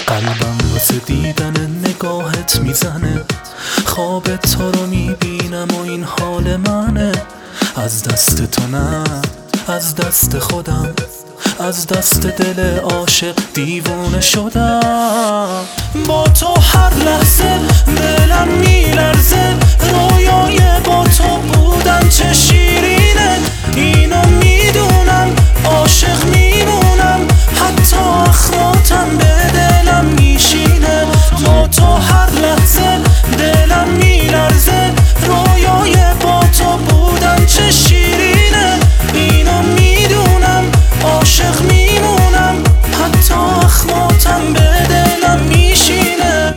قلبم واسه دیدن نگاهت میزنه، خواب تو رو میبینم و این حال منه. از دست تو نه، از دست خودم، از دست دل عاشق دیوونه شدم. با تو هر لحظه دلم میلرزه، رویای با تو بودن چه شیرینه. اینو میدونم عاشق میمونم، حتی اخماتم به دلم میشینه. با تو هر لحظه دلم میلرزه، رویای با تو بودن چه شیرینه. اینو میدونم عاشق میمونم، حتی اخماتم به دلم میشینه.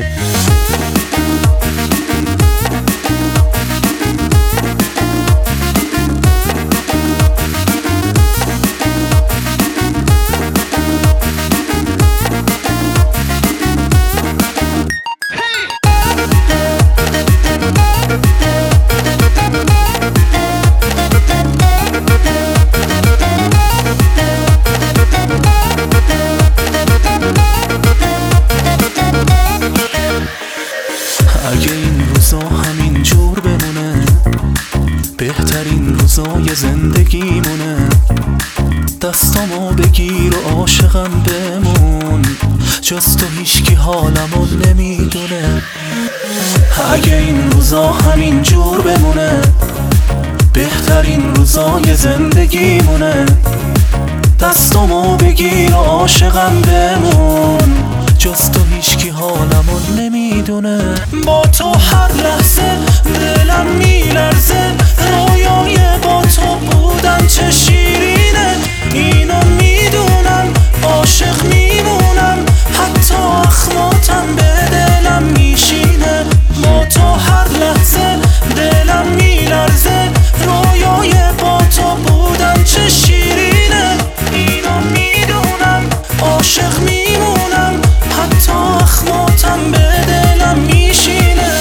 اگه این روزا همین جور بمونه، بهترین روزای زندگیمونه. دستامو بگیر و عاشقم بمون، جز تو هیچکی حالمو نمیدونه. اگه این روزا همین جور بمونه، بهترین روزای زندگیمونه. دستامو بگیر و عاشقم بمون، جز تو هیچکی حالمو نمیدونه. با تو هر لحظه دلم میلرزه، رویای با تو بودن چه شیرینه. اینو میدونم عاشق میمونم، حتی اخماتم به دلم میشینه. با تو هر لحظه دلم میلرزه، رویای با تو بودن چه شیرینه. اینو میدونم عاشق میمونم، حتی اخماتم به دلم میشینه.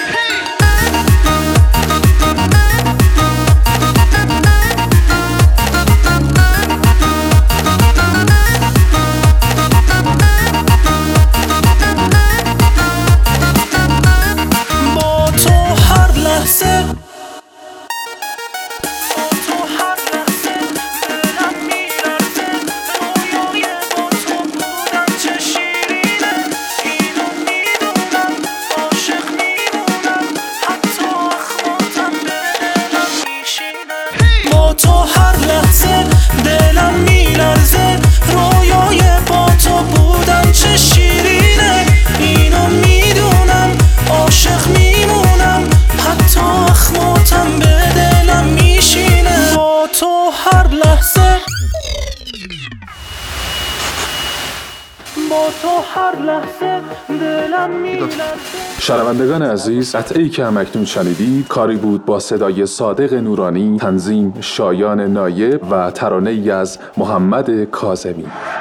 با تو هر لحظه تو هر لحظه دلم میلرزه، رویای با تو بودن چه شیرینه. اینو میدونم عاشق میمونم، حتی اخماتم به دلم میشینه. با تو هر لحظه، با تو هر لحظه دلم میلرزه. شنوندگان عزیز، قطعه‌ای که همکنون شنیدید کاری بود با صدای صادق نورانی، تنظیم شایان نایب و ترانه‌ای از محمد کاظمی.